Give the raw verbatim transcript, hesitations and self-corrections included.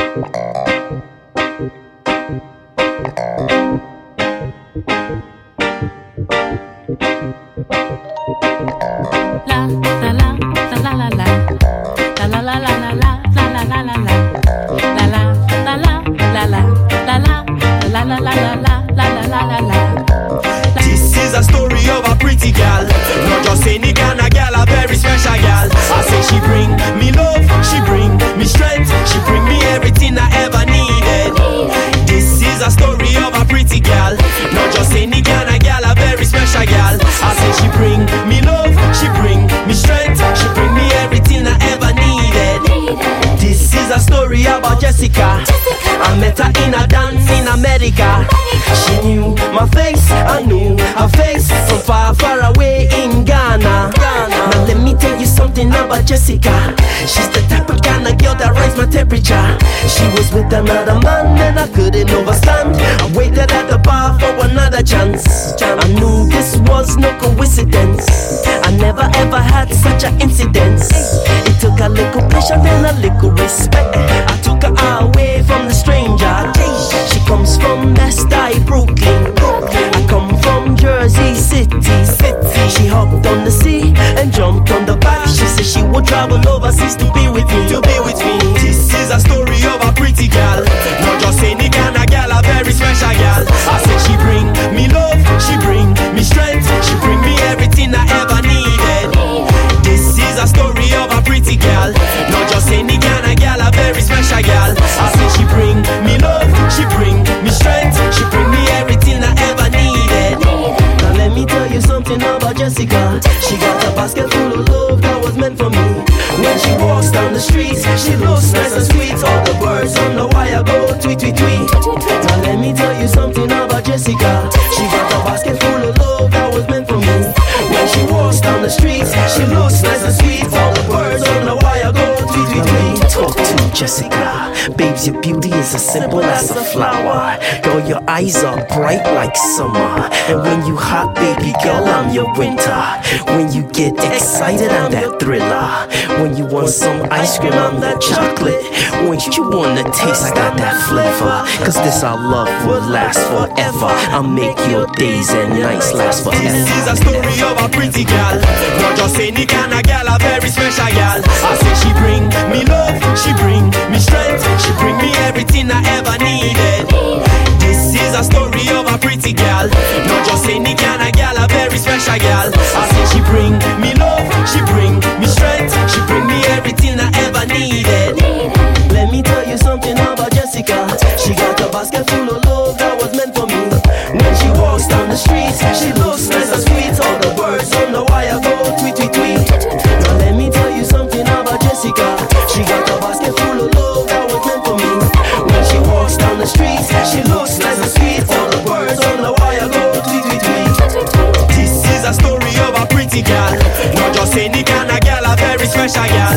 This is a story of a pretty gal, not just any kind of gal, a very special gal. I say she bring me love, she bring me strength, she bring me everything I ever needed. This is a story of a pretty gal, not just any kind of gal, a very special gal. I say she bring me love, she bring me strength, she bring me everything I ever needed. This is a story about Jessica. I met her in a dance in America. She knew my face, I knew her face, from far, far away in Ghana. Now let me tell you something about Jessica. She's the type of kind of girl that raised my temperature. She was with another man and I couldn't overstand. I waited at the bar for another chance. I knew this was no coincidence. I never ever had such an incident. It took a little patience and a little respect. I took her away from the stranger. She comes from West-Side, Brooklyn. I come from Jersey City. She hopped on the sea and jumped on the back. She said she would travel overseas to be with me. To be with me. This is a story of a pretty gal, not just any kind of gal, a very special gal. I said she bring me love, she bring me strength, she bring me everything I ever needed. This is a story of a pretty gal, not just any kind of gal, a very special gal. I said she bring me love, she bring me strength, she bring me everything I ever needed. Now let me tell you something about Jessica. She got a basket full of love that was meant for me. When she walks down the streets, she looks nice and sweet. All the birds on the wire go tweet, tweet, tweet. Now let me tell you something about Jessica. She got a basket full of love that was meant for me. When she walks down the streets, she looks nice and sweet. All the birds on the wire go tweet, tweet, tweet. Talk to Jessica. Babes, your beauty is as simple as a flower. Girl, your eyes are bright like summer. And when you hot, baby girl, I'm your winter. When you get excited, I'm that thriller. When you want some ice cream, I'm that chocolate. When you wanna taste, I got that flavor. Cause this our love will last forever. I'll make your days and nights last forever. This is a story of a pretty gal, not just any kind of gal, a very special gal. I say she bring me love, she bring me strength, she bring me everything I ever needed. This is a story of a pretty gal, not just any kind of gal, a very special gal. I say she bring me love, she bring me strength, she bring me everything I ever needed. Let me tell you something about Jessica. She got a basket full of love that was meant for me. When she walks down the streets, she looks nice and sweet. All the birds on the wire go tweet, tweet, tweet. Now let me tell you something about Jessica. She got a basket full of love that was meant for me. When she walks down the streets, she looks nice and sweet. All the birds on the wire go tweet, tweet, tweet. This is a story of a pretty gal, not just any kind of gal, a very special gal.